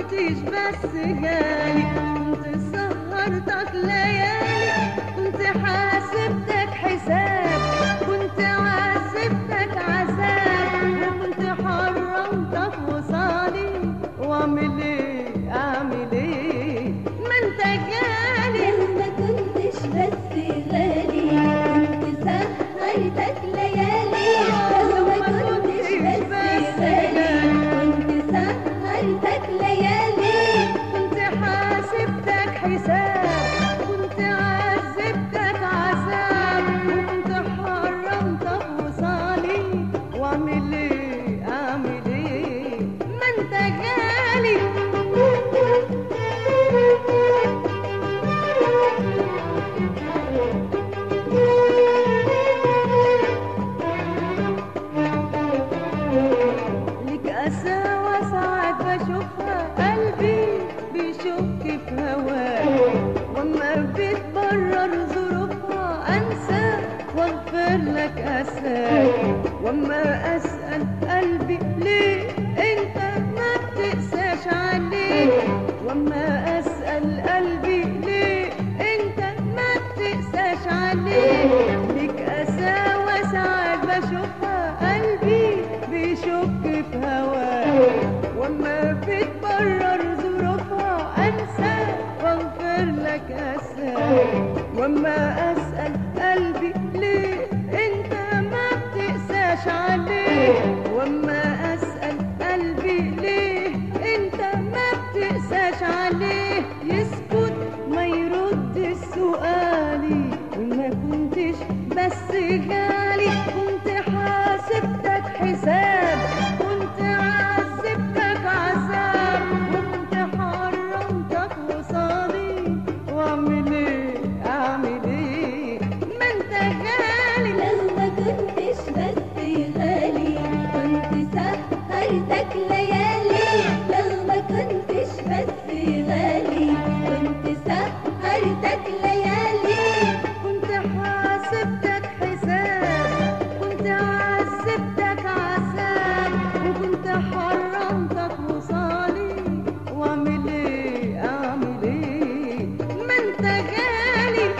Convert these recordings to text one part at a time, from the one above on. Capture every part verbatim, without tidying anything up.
كنتش بس غالي، كنت سهرتك ليالي، كنت حاسبتك حساب، كنت عذبتك عذاب، وكنت حرمتك وصالي. واعمل ايه اعمل ايه ما انت جالي. لو ما كنتش بس غالي كنت سهرتك ليالي، لو ما كنتش بس غالي كنت سهرتك ليالي، كنت حاسبتك حساب، كنت عذبتك عذاب، وكنت حرمتك وصالي. واعمل ايه اعمل ايه ما انت جالي. لك قساوة ساعات بشوفها، قلبي بيشك في هواك، واما بتبرر ظروفها انسى واغفر لك اساك. واما اسال قلبي ليه انت ما بتقساش عليه، واما اسال قلبي ليه انت ما بتقساش عليه. لك قساوة ساعات بشوفها، قلبي بيشك في هواك، واما بتبرر ظروفها انسى واغفر لك اساك. واما اسال قلبي ليه انت ما بتقساش عليه، واما اسال قلبي ليه انت ما بتقساش عليه. يسكت ما يرد سؤالي، وما كنتش بس غالي كنت حاسبتك حساب، كنت عذبتك عذاب، وكنت حرمتك وصالي. واعمل ايه اعمل ايه ما انت غالي. لو ما كنتش بس غالي كنت سهرتك ليالي، لو ما كنتش بس غالي كنت سهرتك ليالي، كنت حاسبتك حساب، كنت عذبتك عذاب، وكنت حرمتك وصالي. واعمل ايه اعمل ايه ما انت غالي.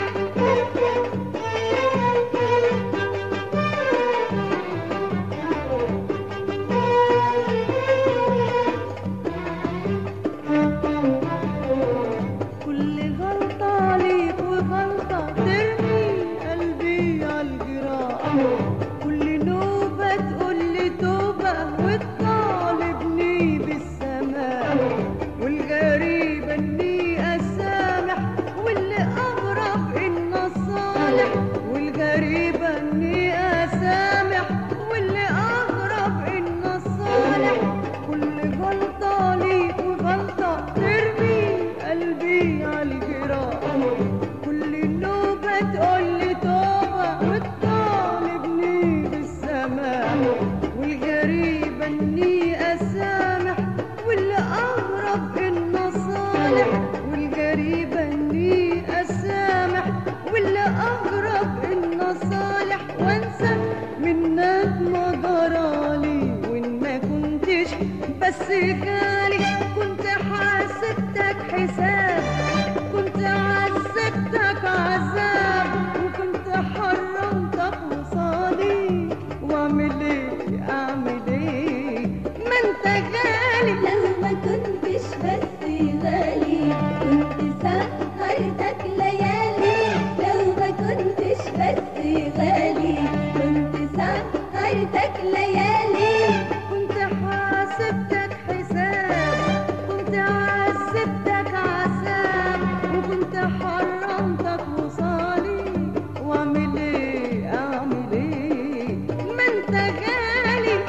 كل غلطة ليك وغلطة ترمي قلبي عالجراح، كل نوبة تقولي توبة وتطالبني بالسماح، والغريبة اني اسامح واللي اغرب ان الصالح، والغريبة اني اسامح واللي اغرب ان الصالح. كل غلطة ليك وغلطة ترمي قلبي عالجراح، كل نوبة تقولي توبة وتطالبني بالسماح، والغريبة اني اسامح واللي اغرب ان صالح، والغريبة اني اسامح واللي اغرب ان صالح. وانسى منك ما جرالي، وان ما كنتش بس غالي كنت حاسبتك حساب، كنت عذبتك عذاب، وكنت حرمتك وصالي. واعمل ايه اعمل ايه ما انت غالي. لو ما كنتش بس غالي كنت سهرتك ليالي، لو ما كنتش بس غالي كنت سهرتك ليالي، كنت حاسبتك حساب، كنت عذبتك عذاب، وكنت حرمتك وصالي. واعمل ايه اعمل ايه ما انت غالي.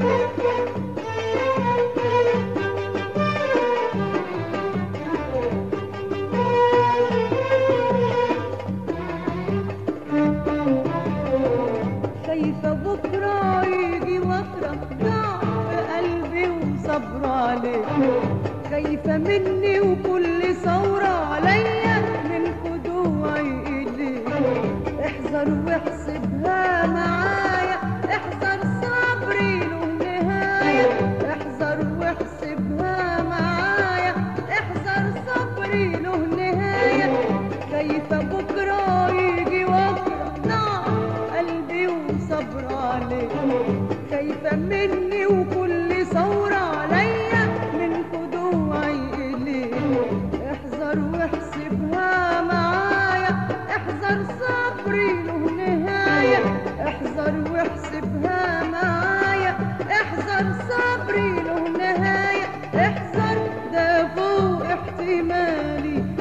خايفة بكرة يجي وفرة ضعف قلبي وصبر عليك، خايفة مني وكل ثورة عليا من خدوعي إليك. احذر واحسبها معايا، احذر صبري له نهاية، احذر واحسبها معايا،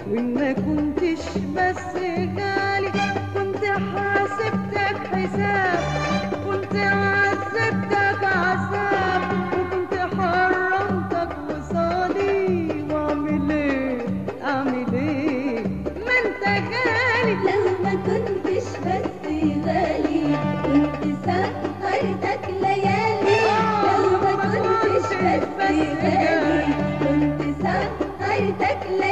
وإن ما كنتش بس غالي كنت حاسبتك حساب، كنت عذبتك عذاب، وكنت حرمتك وصادي. واعمل ايه اعمل ايه ما انت غالي. لو ما كنتش بس غالي كنت سهرتك ليالي، لو ما كنتش بس غالي كنت سهرتك ليالي.